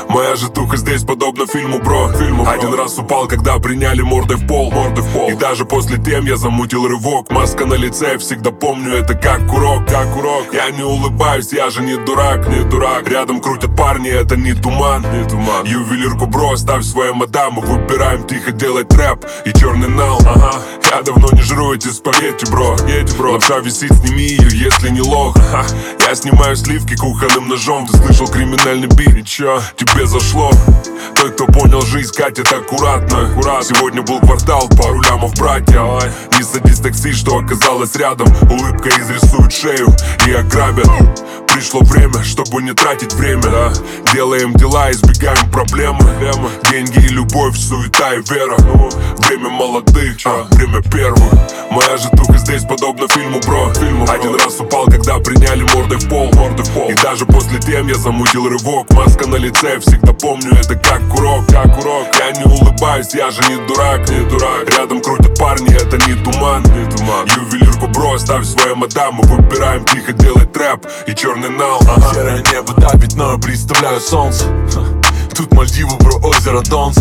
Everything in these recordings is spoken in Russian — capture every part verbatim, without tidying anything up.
Моя житуха здесь подобно фильму, бро, фильму, бро. Один раз упал, когда приняли мордой в пол, мордой в пол. И даже после тем я замутил рывок. Маска на лице, всегда помню это как урок, как урок. Я не улыбаюсь, я же не дурак, не дурак. Рядом крутят парни, это не туман, не туман. Ювелирку, бро, ставь свою мадаму. Выбираем тихо делать рэп и черный нал, ага. Я давно не жру эти спагетти, бро, спагетти, бро. Лапша висит, сними ее, если не лох, ага. Я снимаю сливки кухонным ножом. Ты слышал криминальный бит, и чё, тебе зашло? Той, кто понял жизнь, катит аккуратно, аккурат. Сегодня был квартал, пару лямов, братья. Не садись в такси, что оказалось рядом. Улыбка изрисует шею и ограбят. Пришло время, чтобы не тратить время, да. Делаем дела, избегаем проблемы. Деньги и любовь, суета и вера. Время молодых, а, время первых. Моя житуха здесь подобно фильму, бро, фильму, бро. Один раз упал, когда приняли мордой в пол, мордой в пол. И даже после тем я замутил рывок. Маска на лице, всегда помню это как урок, как урок. Я не улыбаюсь, я же не дурак, не дурак. Рядом крутят парни, это не туман, не туман. Ювелирку, бро, ставь свою мадаму. Выбираем тихо делать рэп и черный нал, ага. Серое небо давит, но я представляю солнце. Тут Мальдивы, бро, озеро Донс.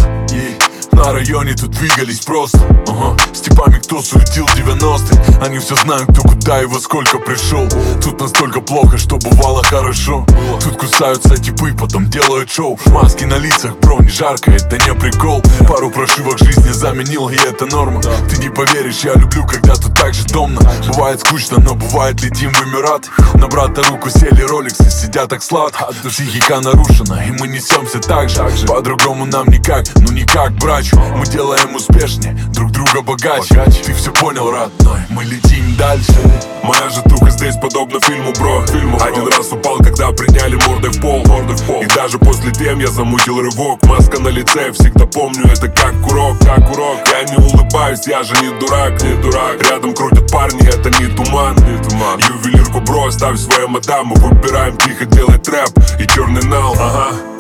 На районе тут двигались просто, ага. С типами, кто суетил девяностые. Они все знают, кто куда и во сколько пришел. Тут настолько плохо, что бывало хорошо. Тут кусаются типы, потом делают шоу. Маски на лицах, бро, не жарко, это не прикол. Пару прошивок жизни заменил, и это норма. Ты не поверишь, я люблю, когда тут так же томно. Бывает скучно, но бывает летим в Эмират. На брата руку сели роликсы, сидят так сладко. Психика нарушена, и мы несемся так же. По-другому нам никак, ну никак, брать. Мы делаем успешнее, друг друга богаче. Ты все понял, родной, мы летим дальше. Моя житуха здесь подобно фильму, бро, фильму, бро. Один раз упал, когда приняли мордой в пол, мордой в пол. И даже после тем я замутил рывок. Маска на лице, всегда помню это как урок, как урок. Я не улыбаюсь, я же не дурак, не дурак. Рядом крутят парни, это не туман, не туман. Ювелирку, бро, ставь свою мадаму. Выбираем тихо делать рэп и черный нал, ага.